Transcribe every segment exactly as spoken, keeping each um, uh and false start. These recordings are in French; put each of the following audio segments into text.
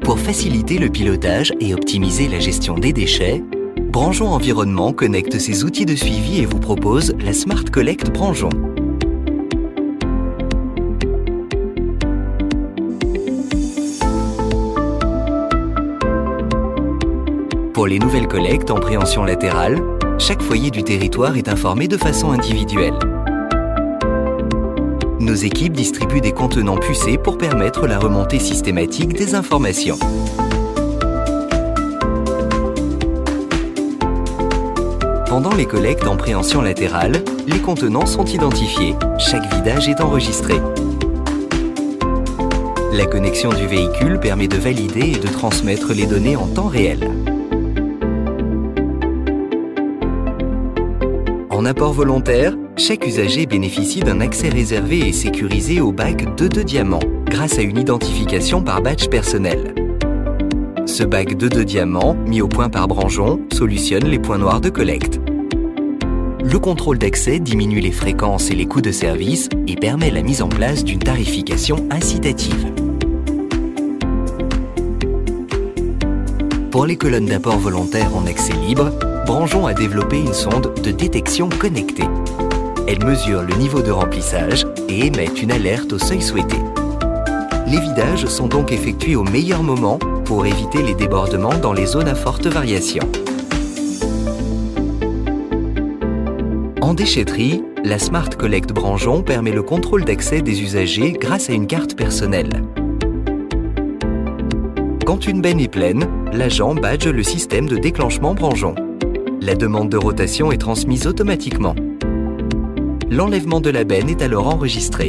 Pour faciliter le pilotage et optimiser la gestion des déchets, Branjon Environnement connecte ses outils de suivi et vous propose la Smart Collect Branjon. Pour les nouvelles collectes en préhension latérale, chaque foyer du territoire est informé de façon individuelle. Nos équipes distribuent des contenants pucés pour permettre la remontée systématique des informations. Pendant les collectes en préhension latérale, les contenants sont identifiés, chaque vidage est enregistré. La connexion du véhicule permet de valider et de transmettre les données en temps réel. En apport volontaire, chaque usager bénéficie d'un accès réservé et sécurisé au bac deux deux Diamant grâce à une identification par badge personnel. Ce bac deux deux Diamant, mis au point par Branjon, solutionne les points noirs de collecte. Le contrôle d'accès diminue les fréquences et les coûts de service et permet la mise en place d'une tarification incitative. Pour les colonnes d'apport volontaire en accès libre, Branjon a développé une sonde de détection connectée. Elle mesure le niveau de remplissage et émet une alerte au seuil souhaité. Les vidages sont donc effectués au meilleur moment pour éviter les débordements dans les zones à forte variation. En déchetterie, la Smart Collect Branjon permet le contrôle d'accès des usagers grâce à une carte personnelle. Quand une benne est pleine, l'agent badge le système de déclenchement Branjon. La demande de rotation est transmise automatiquement. L'enlèvement de la benne est alors enregistré.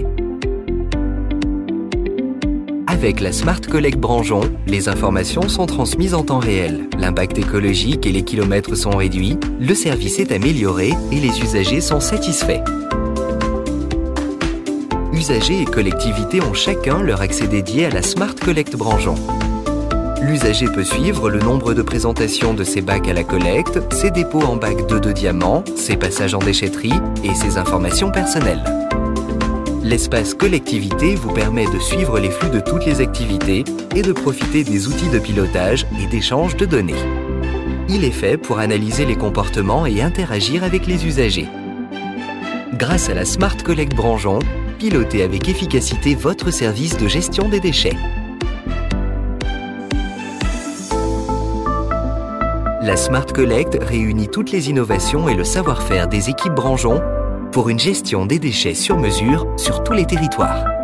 Avec la Smart Collect Branjon, les informations sont transmises en temps réel. L'impact écologique et les kilomètres sont réduits, le service est amélioré et les usagers sont satisfaits. Usagers et collectivités ont chacun leur accès dédié à la Smart Collect Branjon. L'usager peut suivre le nombre de présentations de ses bacs à la collecte, ses dépôts en bac deux deux Diamant, ses passages en déchetterie et ses informations personnelles. L'espace collectivité vous permet de suivre les flux de toutes les activités et de profiter des outils de pilotage et d'échange de données. Il est fait pour analyser les comportements et interagir avec les usagers. Grâce à la Smart Collect Branjon, pilotez avec efficacité votre service de gestion des déchets. La Smart Collect réunit toutes les innovations et le savoir-faire des équipes Branjon pour une gestion des déchets sur mesure sur tous les territoires.